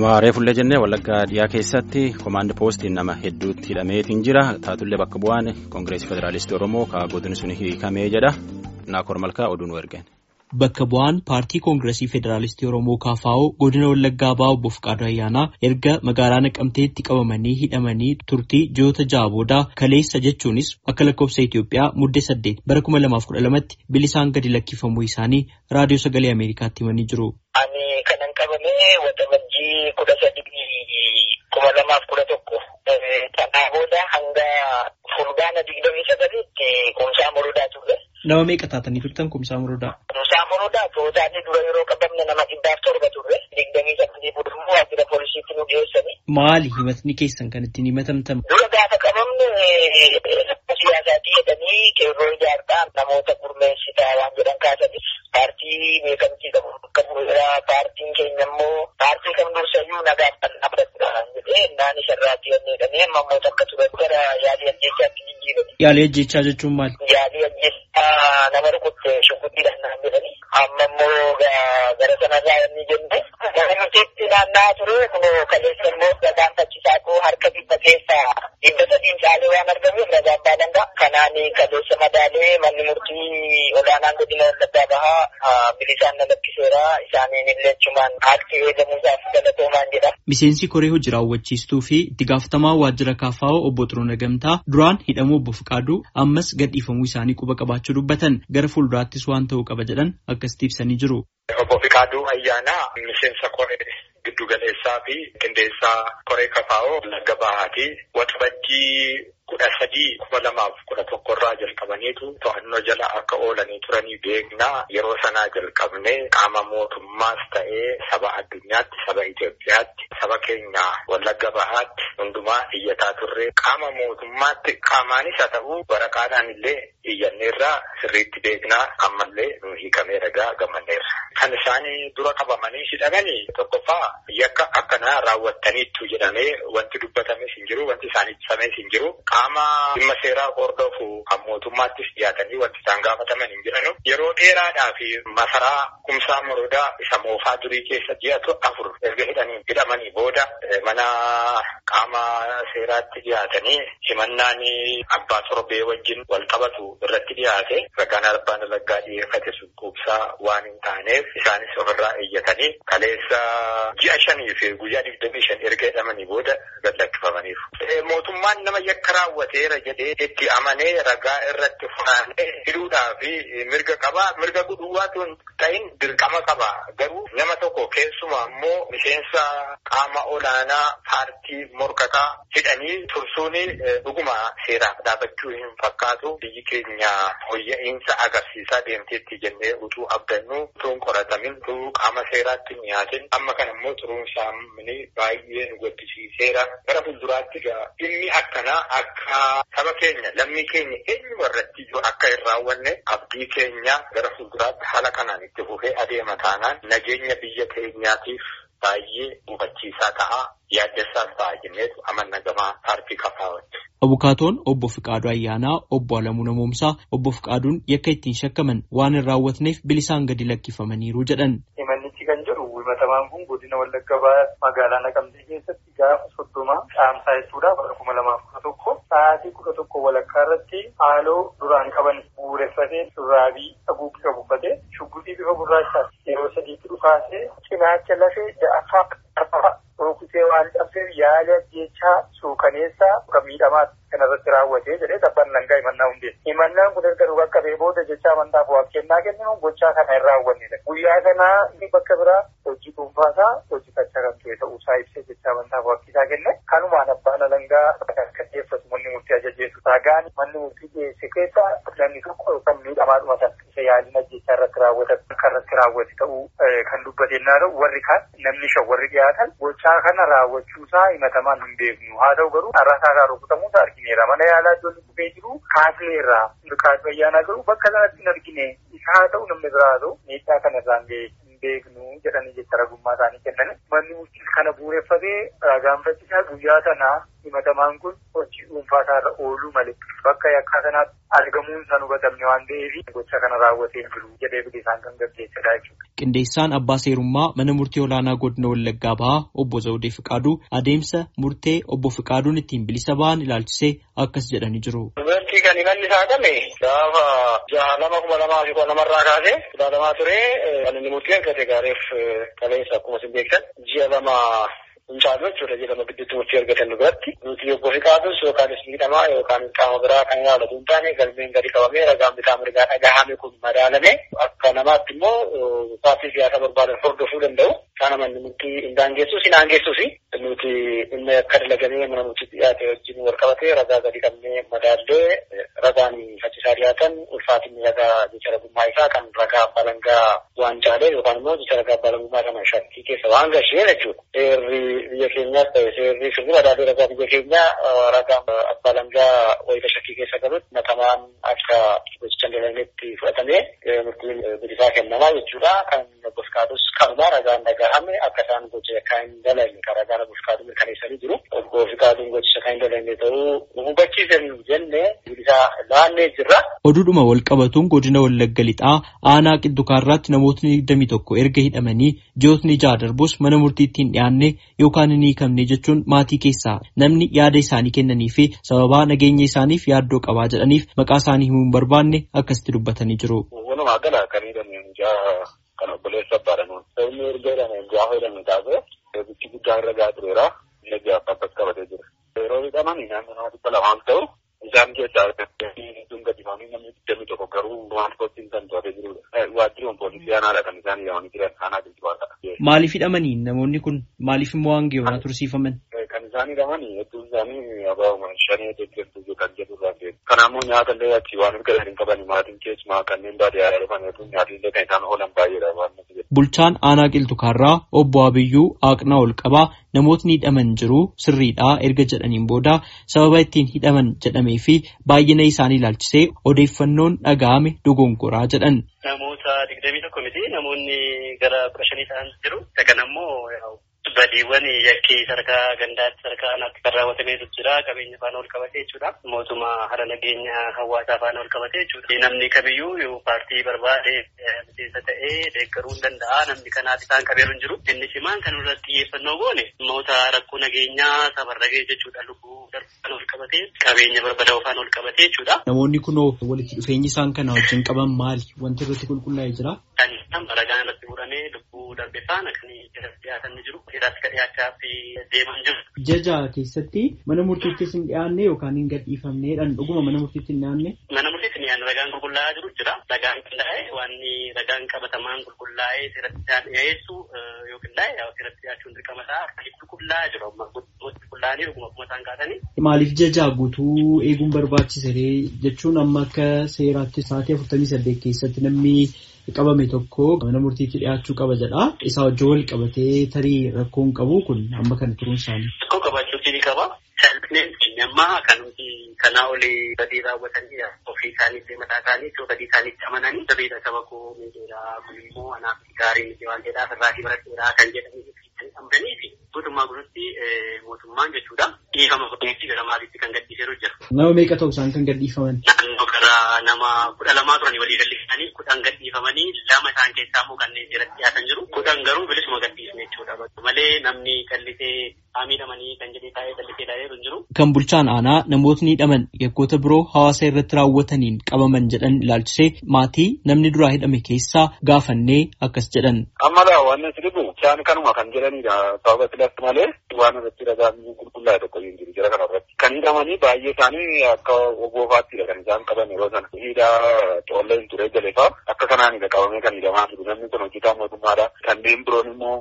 Akkuma reefullee jennee Wallaggaa dhiyaa keessatti komaandi poostiin nama hedduutti hidhameetiin jira. Taatullee bakka bu'aan Koongireesii Federaalistii Oromoo godina sun hiikamee jedha. Naakoor Malkaa oduu nu ergeen. Bakka bu'aan paartii Koongireesii Federaalistii Oromoo KFO godina Wallaggaa ba'aa obbo Fiqaaduu Ayyaanaa erga magaalaa Naqamteetti qabamanii hidhamanii turtii ji'oota 6 booda kaleessa jechuunis akka lakkoofsa Itoophiyaa muddee 8 bara 2012tti bilisaan gadi lakkifamuu isaanii raadiyoo sagalee Ameerikaatti himanii jiru. Ani kanan qabamee waxabajjii 13/2011 tanaa booda hanga fulbaana 29tti Kumsaa Morodaa ture. Nama meeqa taatanii turtan Kumsaa Morodaa? Kumsaa Morodaa tootaanii dura yeroo qabamne nama 7 ture. 29 boodammoo waajjira poolisiitti nu dhiyeessanii. Maali himatni keessan kan ittiin himatamtan? Dura gaafa qabamne siyaasaatii jedhanii qeerroo ijaartaa namoota gurmeessitaa waan jedhan kaasanii paartii beekamtii qabu paartiin keenya immoo paartii kam dursayyuu nagaaf kan dhaabbatudha jedhee naan isarraatti jedhanii mammoota akka turan gara yaalii ajjeechaatti jijjiirame. Yaalii ajjeechaa jechuun maali? Yaalii ajjeechaa nama rukutte shukuttiidhaan naan jedhanii amma immoo gara sanarraa inni jenne gara nuti naanna'aa ture kunoo kaleessa immoo ragaan fachisaa koo harka dhibba keessaa 300 caalee waan argameef ragaan baalangaa kanaan kaleessa madaalee manni murtii olaanaan godina Wallaggaa bahaa bilisaan na lakkiseera isaaniin illee achumaan harki eegamuusaaf galatoomaan jedha. Miseensi koree hojii raawwachiistuu fi itti gaafatamaa waajjira KFO obbo Xuruunaa Gamtaa duraan hidhamuu obbo Fiqaaduu ammas gadhiifamuu isaanii quba qabaachuu dubbatan gara fuulduraattis waan ta'uu qaba jedhan akkasitti ibsanii jiru. Obbo Fiqaaduu Ayyaanaa miseensa koree giddu galeessaa fi qindeessaa koree KFO Wallagga bahaati. Waxabajjii 13/2011 irraa jalqabaniitu to'annoo jala akka oolanii turanii beeknaa. Yeroo sanaa jalqabnee qaama mootummaas ta'ee saba addunyaatti, saba Itoophiyaatti, saba keenya Wallagga bahaatti hundumaa iyyataa turre. Qaama mootummaatti qaamaanis haa ta'u waraqaadhaan illee iyyanneerraa sirriitti beeknaa. Ammallee nu hiikamee ragaa gammanneerra. Kan isaanii dura qabamanii hidhamanii tokkoffaa yakka akkanaa raawwattaniittu jedhamee wanti dubbatames hin jiru, wanti isaanii ibsames hin jiru. Qaama dhimma seeraa hordofu kan mootummaattis dhiyaatanii wanti isaan gaafataman hin jiranu. Yeroo dheeraadhaa fi masaraa Kumsaa Morodaa isa moofaa durii keessa ji'a 4 erga hidhamanii booda mana qaama seeraatti dhiyaatanii himannaan abbaa torbee wajjin wal qabatu irratti dhiyaate ragaan abbaan alangaa dhiyeeffate sun quubsaa waan hin taaneef isaanis ofirraa iyyatanii kaleessa ji'a 5 fi guyyaa 25 erga hidhamanii booda gad lakkifamaniiru. Mootummaan nama yakka raawwateera jedhee itti amanee ragaa irratti funaanee hidhuudhaa fi mirga qaba. Mirga gudhuwaatu hin ta'in dirqama qaba. Garuu nama tokko keessumaa immoo miseensa qaama olaanaa paartii morkataa hidhanii tursuun dhuguma seeraaf dhaabachuu hin fakkaatu. Biyyi keenya hoyya'iinsa agarsiisaa deemteetti jennee utuu abdannu utuu qoratamin utuu qaama seeraatti dhiyaatin amma kana immoo turuun isaanii baay'ee nu gaddisiiseera. Gara fuulduraatti dhimmi akkanaa akka saba keenya lammii keenya eenyuma irratti iyyuu akka hin raawwanne abdii keenya gara fuulduraatti haala kanaan itti fufee adeema taanaan nageenya biyya keenyaatiif baay'ee hubachiisaa ta'a. Yaaddessaas ta'a jenneetu amanna gamaa paartii KFO'tti. Abukaatoon obbo Fiqaaduu Ayyaanaa obbo Alamuu Namoomsaa obbo Fiqaaduun yakka ittiin shakkaman waan hin raawwatneef bilisaan gadi lakkifamaniiru jedhan. Himannichi kan jedhu himatamaan kun godina Wallagga bahaa magaalaa Naqamtee keessatti gaafa 30 caamsaa jechuudha bara 2011 sa'aatii 11 walakkaa irratti haaloo duraan qaban bu'uureffatee shurraabii haguuggii uffatee shugguxii bifa gurraachaatti yeroo 3tti dhufaasee cinaacha lafee ja'affaa rukutee waan cabseef yaali ajjeechaa suukaneessaa kan miidhamaa kanarratti raawwatee jedhee tabbaan langaa himannaa hundee. Himannaan kun erga dhugaa qabee booda jecha amantaa bu'aaf kennaa kenninu gochaa kana hin raawwannedha. Guyyaa kanaa inni bakka biraa hojii dhuunfaasaa hojjetachaa kan ture ta'uusaa ibsee jecha amantaa bu'aaf isaa kenne. Kanumaan abbaan alangaa akka dhiyeeffatu manni murtii ajajeetu taagaan manni murtii dhiyeesse keessa namni tokko yookaan miidhamaadhuma sana isa yaaliin ajjeechaa irratti raawwate ta'uu kan dubbatennaa ta'u warri kaan namni warri dhiyaatan gochaa kana raawwachuusaa himatamaan hin beeknu. Haa ta'u garuu har'aasaa rukutamuusaa argineera. Mana yaalaa ijoolli dhufee jiru kaasneerraa Fiqaaduu Ayyaanaa garuu bakka sanatti hin argine. Isa haa ta'u namni biraa haa ta'u miidhaa kana irraan ga'e hin beeknu jedhanii jecha ragummaa isaanii kennan. Manni murtii kana bu'uureffatee ragaan faccisaa guyyaa sanaa himatamaan kun hojii dhuunfaa isaarra ooluu malee bakka yakkaa sanaatti argamuun san hubatamne waan ta'eef gocha kana raawwatee jiru jedhee bilisaan kan gaggeessedha jechuudha. Qindeessaan abbaa seerummaa mana murtii olaanaa godina Wallaggaa Bahaa obbo Zawudee Fiqaaduu adeemsa murtee obbo Fiqaaduun ittiin bilisa ba'an ilaalchisee akkas jedhanii jiru. Dubartii kan imalli isaa qabne gaafa 6/2012 kaasee ilaalamaa ture kan inni murtii argate gaariif kaleessa akkuma isin beektan 2 Inchaaloo jechuudha jedhama gidduutti murtii argatan duratti nuti obbo Fiqaadus yookaanis miidhamaa yookaan qaama biraa kan ilaalatu hin taane galmeen gadi qabamee ragaan bitaa mirgaa dhagahame kun madaalame akka namaatti immoo paartii siyaasaa barbaadan hordofuu danda'u. Kana manni murtii hin daangessus hin aangessus nuti inni akka dalagamee mana murtiitti dhiyaate wajjin wal qabatee ragaa gadi qabnee madaallee ragaan faccisaa dhiyaatan ulfaatinni ragaa jecha ragummaa isaa kan ragaa balangaa waan caalee yookaan immoo jecha ragaa balangummaa kana shakkii keessa waan gashee jechuudha. Biyya keenyaas ta'e seerri sirrii madaallee ragaa biyya keenyaa ragaa balangaa wayita shakkii keessa galutti matamaan akka gocha dalameetti fudhatamee murtiin bilisaa kennamaa jechuudha. Kan obbo Fiqaadus kanuma ragaan dhagahame akka isaan gocha kan hin dalagne kan ragaan obbo Fiqaaduu mirkaneessanii jiru. Obbo Fiqaaduun gocha kan hin dalagne ta'uu nu hubachiisan jennee bilisaa laannee jirra. Oduudhuma wal qabatuun godina Wallagga Lixaa aanaa Qiddukaarraatti namootni 21 erga hidhamanii ji'ootni 6 darbus mana murtiitti hin dhiyaanne yookaan hin hiikamne jechuun maatii keessaa namni yaada isaanii kennanii fi sababaa nageenya isaaniif yaaddoo qabaa jedhaniif maqaa isaanii himuu hin barbaanne akkasitti dubbatanii jiru. Walumaa gala kan hidhameen kan obboleessa baadhamuun sabni erga hidhameen gaafa hidhamee taasise bitti guddaa irra gaa tureera inni gaaffatas qabatee jira. Yeroo hidhamanii naannoo 200 ta'u isaan keessaa gadi namni 21 garuu waan kottiin kan to'atee jirudha. Waajjirri poolisii aanaadha kan isaan hidhamanii jiran aanaa Qiddukaarraa. Maaliif hidhamanii namoonni kun maaliif immoo waan geewwaa tursiifaman? Kan isaan hidhamanii hedduun isaanii abaa'uma shanii deeggartuu kan jedhurraa ta'e. Kanaammoo nyaata illee achi waan erga hin qabani maatiin keessumaa kanneen baadiyyaa dhufan hedduun nyaatillee kan isaan oolan baay'eedha waan nuti jedhu. Bulchaan aanaa Qilxukaarraa obbo Abiyyuu Aaqnaa ol qabaa namootni hidhaman jiru sirriidhaa erga jedhaniin booda sababa ittiin hidhaman jedhamee fi baay'ina isaanii ilaalchisee odeeffannoon dhaga'ame dogongoraa jedhan. Namoota 21 miti namoonni gara 15 ta'an jiru. Kan ammoo badiiwwan yakkii sadarkaa gandaatti sadarkaa aanaatti kan raawwatamee jira qabeenya faana ol qabatee jechuudha. Mootummaa haala nageenya hawaasaa faana ol qabatee jechuudha. Namni kamiyyuu yoo paartii barbaade miseensa ta'ee deeggaruu hin danda'a. Namni kanaaf isaan qabeeru hin jiru. Inni cimaan kan irratti xiyyeeffannoo goone namoota rakkoo nageenyaa safarra ga'e jechuudha. Lubbuu darbaan ol qabatee qabeenya barbadaa'u faana ol qabatee jechuudha. Namoonni kunoo walitti dhufeenyi isaan kana wajjin qaban maali? Wanti irratti qulqullaa'ee jira? Kan baragaan irratti fuudhamee lubbuu darbe faana kan irratti dhiyaatan jiru. Irratti kan dhiyaachaa fi deeman jiru. Jaja keessatti mana murtiittis hin dhiyaanne yookaan hin gadhiifamneedhaan dhuguma mana murtiitti hin dhiyaanne? Mana murtiitti hin dhiyaanne ragaan qulqullaa'aa jiru jira. Ragaan qindaa'ee waan ragaan qabatamaan qulqullaa'ee seeratti isaan dhiyeessu yoo qindaa'e seeratti dhiyaachuun dirqama isaa kan qulqullaa'aa jiru. Qulqullaa'anii dhuguma akkuma isaan kaasanii. Maaliif jaja guutuu eeguun barbaachise jechuun amma akka seeraatti sa'aatii 48 keessatti namni qabame tokko mana murtiitti dhiyaachuu qaba jedha. Isaa wajjin wal qabatee tarii rakkoon qabu kun amma kana turuun isaanii. Rakkoo qabaachuutti ni qaba. Salphineen ammaa kan nuti kanaa olii badii raawwatanii ofii isaaniitti mataa isaaniitti badii isaaniitti amananii sabeedha saba koo miidheedhaa kun immoo anaaf gaarii miti waan jedhaa irraatii baradheedhaa kan jedhanii amdanii fi guutummaa guututti mootummaan jechuudha. Dhiifama godheetti gara maaliitti kan gadhiiseeru jira. Nama meeqa ta'u isaan kan gadhiifaman? Naannoo gara nama 12 turanii walii galliisanii 10 gadhiifamanii 2 isaan keessaa immoo kanneen seeratti dhiyaatan jiru. 10 garuu bilisuma gadhiisne jechuudha. Malee namni callisee miidhamanii kan jedhee taa'ee callisee taa'eeru hin jiru. Kan bulchaan aanaa namootni hidhaman yakkoota biroo hawaasa irratti raawwataniin qabaman jedhan ilaalchisee maatii namni duraa hidhame keessaa gaafannee akkas jedhan. Ammalaa waan nuti dhibu isaan kanuma kan jedhanidha. Sababa filatti malee waan irratti ragaan qulqullaa'e tokko hin jiru jira kanarratti. Kan hidhamanii baay'ee isaanii akka ogoofaatti kan isaan qaban yeroo sana. Hidhaa xoollee hin ture jaleefaa akka kanaanidha qabamee kan hidhamaa jiru. Namni kun hojjetaa mootummaadha. Kanneen biroon immoo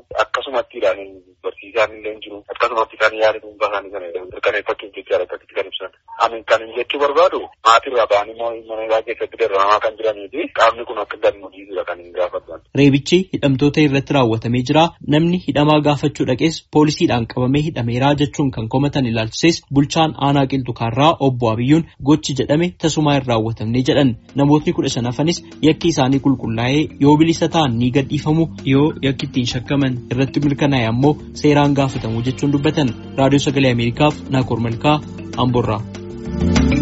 akkasumattiidhaan barsiisaan illee hin jiru. Akkasumatti kan yaada dhuunfaa isaanii kana mirkaneeffachuuf jecha akkasitti kan ibsan. kan jechuu barbaadu maatirraa ba'anii mana keessatti dararamaa kan jiranii fi qaamni kun akka gadi mudiisudha kan hin gaafatan. Reebichi hidhamtoota irratti raawwatamee jira. Namni hidhamaa gaafachuu dhaqes poolisiidhaan qabamee hidhameeraa jechuun kan komatan ilaalchises bulchaan aanaa Qilxuu Kaarraa obbo Abiyyuun gochi jedhame tasumaa hin raawwatamne jedhan. Namootni 15 hafanis yakki isaanii qulqullaa'ee yoo bilisa ta'an ni gadhiifamu, yoo yakki ittiin shakkaman irratti mirkanaa'e ammoo seeraan gaafatamu jechuun dubbatan. Raadiyoo Sagalee Ameerikaaf Naakoor Malkaa Amboorraa.